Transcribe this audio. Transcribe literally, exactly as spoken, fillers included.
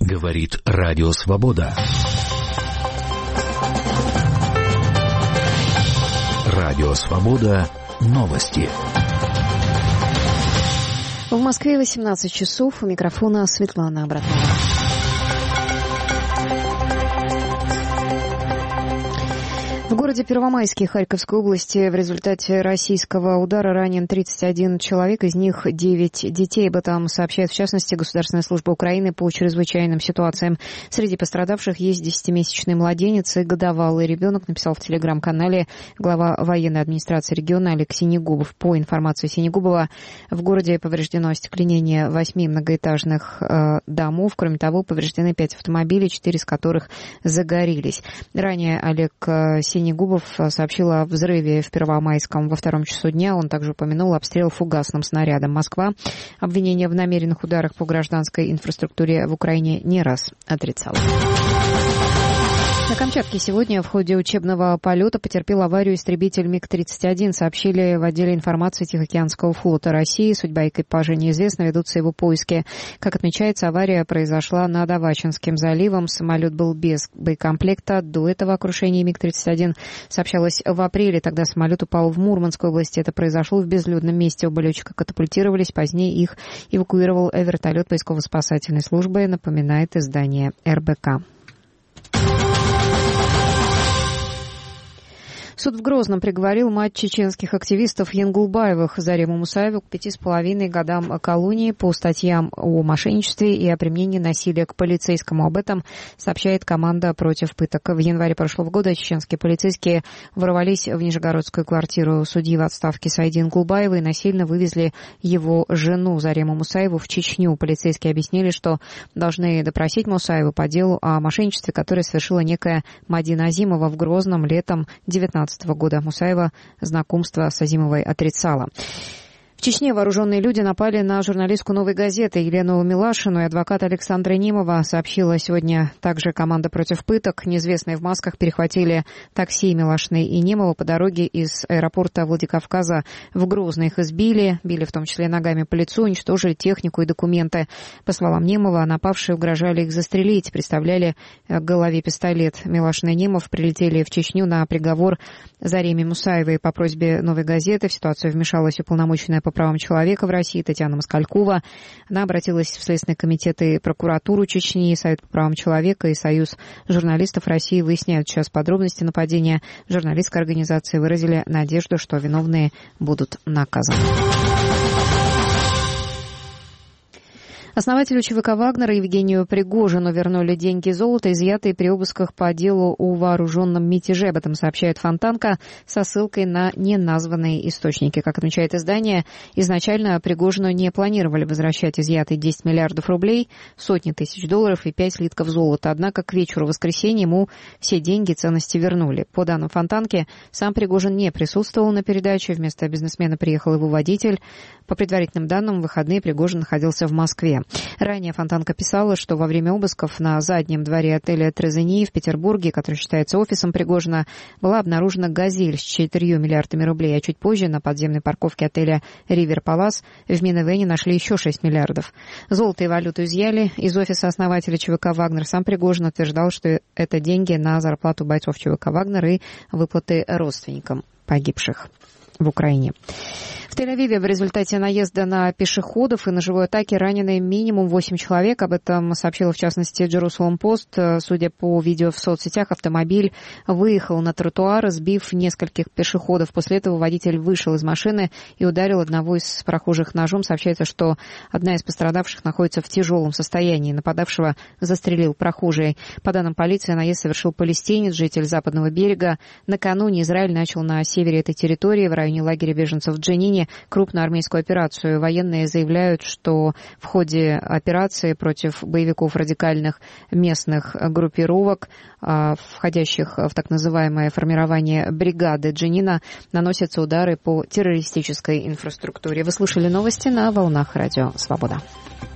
Говорит Радио Свобода. Радио Свобода. Новости. В Москве восемнадцать часов. У микрофона Светлана Абратова. В городе Первомайске Харьковской области в результате российского удара ранен тридцать один человек, из них девять детей. Об этом сообщает, в частности, Государственная служба Украины по чрезвычайным ситуациям. Среди пострадавших есть десятимесячный младенец и годовалый ребенок, написал в телеграм-канале глава военной администрации региона Олег Синегубов. По информации Синегубова, в городе повреждено остекление восьми многоэтажных э, домов. Кроме того, повреждены пять автомобилей, четыре из которых загорелись. Ранее Олег Синегубов Синегубов сообщил о взрыве в Первомайском во втором часу дня. Он также упомянул обстрел фугасным снарядом. Москва обвинения в намеренных ударах по гражданской инфраструктуре в Украине не раз отрицала. На Камчатке сегодня в ходе учебного полета потерпел аварию истребитель миг тридцать один, сообщили в отделе информации Тихоокеанского флота России. Судьба экипажа неизвестна, ведутся его поиски. Как отмечается, авария произошла над Авачинским заливом. Самолет был без боекомплекта. До этого о крушении миг тридцать один сообщалось в апреле. Тогда самолет упал в Мурманской области. Это произошло в безлюдном месте. Оба летчика катапультировались. Позднее их эвакуировал вертолет поисково-спасательной службы, напоминает издание эр бэ ка. Суд в Грозном приговорил мать чеченских активистов Янгулбаевых Зарему Мусаеву к пяти с половиной годам колонии по статьям о мошенничестве и о применении насилия к полицейскому. Об этом сообщает команда против пыток. В январе прошлого года чеченские полицейские ворвались в нижегородскую квартиру судьи в отставке Саиди Янгулбаева и насильно вывезли его жену Зарему Мусаеву в Чечню. Полицейские объяснили, что должны допросить Мусаеву по делу о мошенничестве, которое совершила некая Мадина Азимова в Грозном летом девятнадцатого года. Мусаева знакомство с Азимовой отрицала. В Чечне вооруженные люди напали на журналистку «Новой газеты» Елену Милашину, и адвокат Александра Немова сообщила сегодня также команда против пыток. Неизвестные в масках перехватили такси Милашиной и Немова по дороге из аэропорта Владикавказа в Грозный. Их избили, били в том числе ногами по лицу, уничтожили технику и документы. По словам Немова, напавшие угрожали их застрелить, приставляли к голове пистолет. Милашина и Немов прилетели в Чечню на приговор Зареме Мусаевой. По просьбе «Новой газеты» в ситуацию вмешалась уполномоченная по правам человека в России Татьяна Москалькова. Она обратилась в Следственный комитет и прокуратуру Чечни, Совет по правам человека и Союз журналистов России выясняют сейчас подробности нападения. Журналистской организации выразили надежду, что виновные будут наказаны. Основателю ЧВК «Вагнера» Евгению Пригожину вернули деньги и золото, изъятые при обысках по делу о вооруженном мятеже. Об этом сообщает Фонтанка со ссылкой на неназванные источники. Как отмечает издание, изначально Пригожину не планировали возвращать изъятые десять миллиардов рублей, сотни тысяч долларов и пять слитков золота. Однако к вечеру воскресенья ему все деньги и ценности вернули. По данным Фонтанки, сам Пригожин не присутствовал на передаче. Вместо бизнесмена приехал его водитель. По предварительным данным, в выходные Пригожин находился в Москве. Ранее Фонтанка писала, что во время обысков на заднем дворе отеля «Трезени» в Петербурге, который считается офисом Пригожина, была обнаружена «Газель» с четырьмя миллиардами рублей, а чуть позже на подземной парковке отеля «Ривер Палас» в Минивене нашли еще шесть миллиардов. Золото и валюту изъяли из офиса основателя ЧВК «Вагнер». Сам Пригожин утверждал, что это деньги на зарплату бойцов ЧВК «Вагнер» и выплаты родственникам погибших в Украине. В Тель-Авиве в результате наезда на пешеходов и ножевой атаки ранены минимум восемь человек. Об этом сообщила в частности Jerusalem Post. Судя по видео в соцсетях, автомобиль выехал на тротуар, сбив нескольких пешеходов. После этого водитель вышел из машины и ударил одного из прохожих ножом. Сообщается, что одна из пострадавших находится в тяжелом состоянии. Нападавшего застрелил прохожий. По данным полиции, наезд совершил палестинец, житель западного берега. Накануне Израиль начал на севере этой территории, в районе лагеря беженцев в Дженине, крупную армейскую операцию. Военные заявляют, что в ходе операции против боевиков радикальных местных группировок, входящих в так называемое формирование бригады Дженина, наносятся удары по террористической инфраструктуре. Вы слушали новости на волнах Радио Свобода.